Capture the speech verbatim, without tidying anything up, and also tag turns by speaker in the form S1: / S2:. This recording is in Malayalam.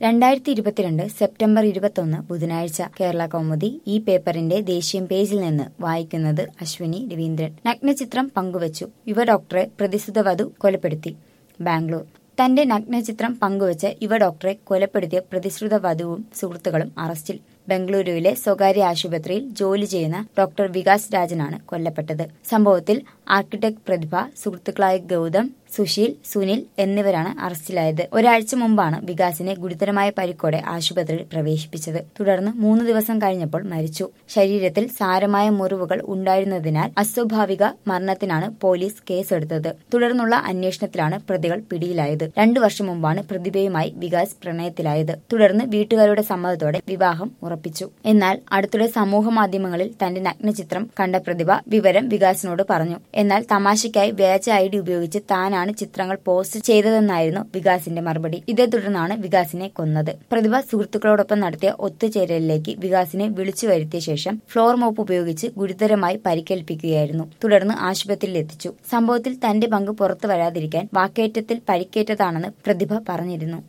S1: രണ്ടായിരത്തി ഇരുപത്തിരണ്ട് സെപ്റ്റംബർ ഇരുപത്തൊന്ന് ബുധനാഴ്ച കേരള കൗമുദി ഈ പേപ്പറിന്റെ ദേശീയ പേജിൽ നിന്ന് വായിക്കുന്നത് അശ്വിനി രവീന്ദ്രൻ. നഗ്നചിത്രം പങ്കുവച്ചു, യുവ ഡോക്ടറെ പ്രതിസുത വധു കൊലപ്പെടുത്തി. ബാംഗ്ലൂർ. തന്റെ നഗ്നചിത്രം പങ്കുവച്ച് യുവ ഡോക്ടറെ കൊലപ്പെടുത്തിയ പ്രതിശ്രുത വധുവും സുഹൃത്തുക്കളും അറസ്റ്റിൽ. ബംഗളൂരുവിലെ സ്വകാര്യ ആശുപത്രിയിൽ ജോലി ചെയ്യുന്ന ഡോക്ടർ വികാസ് രാജനാണ് കൊല്ലപ്പെട്ടത്. സംഭവത്തിൽ ആർക്കിടെക്ട് പ്രതിഭ, സുഹൃത്തുക്കളായ ഗൗതം, സുശീൽ, സുനിൽ എന്നിവരാണ് അറസ്റ്റിലായത്. ഒരാഴ്ച മുമ്പാണ് വികാസിനെ ഗുരുതരമായ പരിക്കോടെ ആശുപത്രിയിൽ പ്രവേശിപ്പിച്ചത്. തുടർന്ന് മൂന്ന് ദിവസം കഴിഞ്ഞപ്പോൾ മരിച്ചു. ശരീരത്തിൽ സാരമായ മുറിവുകൾ ഉണ്ടായിരുന്നതിനാൽ അസ്വാഭാവിക മരണത്തിനാണ് പോലീസ് കേസെടുത്തത്. തുടർന്നുള്ള അന്വേഷണത്തിലാണ് പ്രതികൾ പിടിയിലായത്. രണ്ടു വർഷം മുമ്പാണ് പ്രതിഭയുമായി വികാസ് പ്രണയത്തിലായത്. തുടർന്ന് വീട്ടുകാരുടെ സമ്മതത്തോടെ വിവാഹം ഉറപ്പിച്ചു. എന്നാൽ അടുത്തിടെ സമൂഹ മാധ്യമങ്ങളിൽ തന്റെ നഗ്നചിത്രം കണ്ട പ്രതിഭ വിവരം വികാസിനോട് പറഞ്ഞു. എന്നാൽ തമാശയ്ക്കായി വ്യാജ ഐ ഡി ഉപയോഗിച്ച് താനാണ് ചിത്രങ്ങൾ പോസ്റ്റ് ചെയ്തതെന്നായിരുന്നു വികാസിന്റെ മറുപടി. ഇതേ തുടർന്നാണ് വികാസിനെ കൊന്നത്. പ്രതിഭ സുഹൃത്തുക്കളോടൊപ്പം നടത്തിയ ഒത്തുചേരലിലേക്ക് വികാസിനെ വിളിച്ചു വരുത്തിയ ശേഷം ഫ്ലോർ മോപ്പ് ഉപയോഗിച്ച് ഗുരുതരമായി പരിക്കേൽപ്പിക്കുകയായിരുന്നു. തുടർന്ന് ആശുപത്രിയിൽ എത്തിച്ചു. സംഭവത്തിൽ തന്റെ പങ്ക് പുറത്തു വരാതിരിക്കാൻ വാക്കേറ്റത്തിൽ പരിക്കേറ്റതാണെന്ന് പ്രതിഭ പറഞ്ഞിരുന്നു.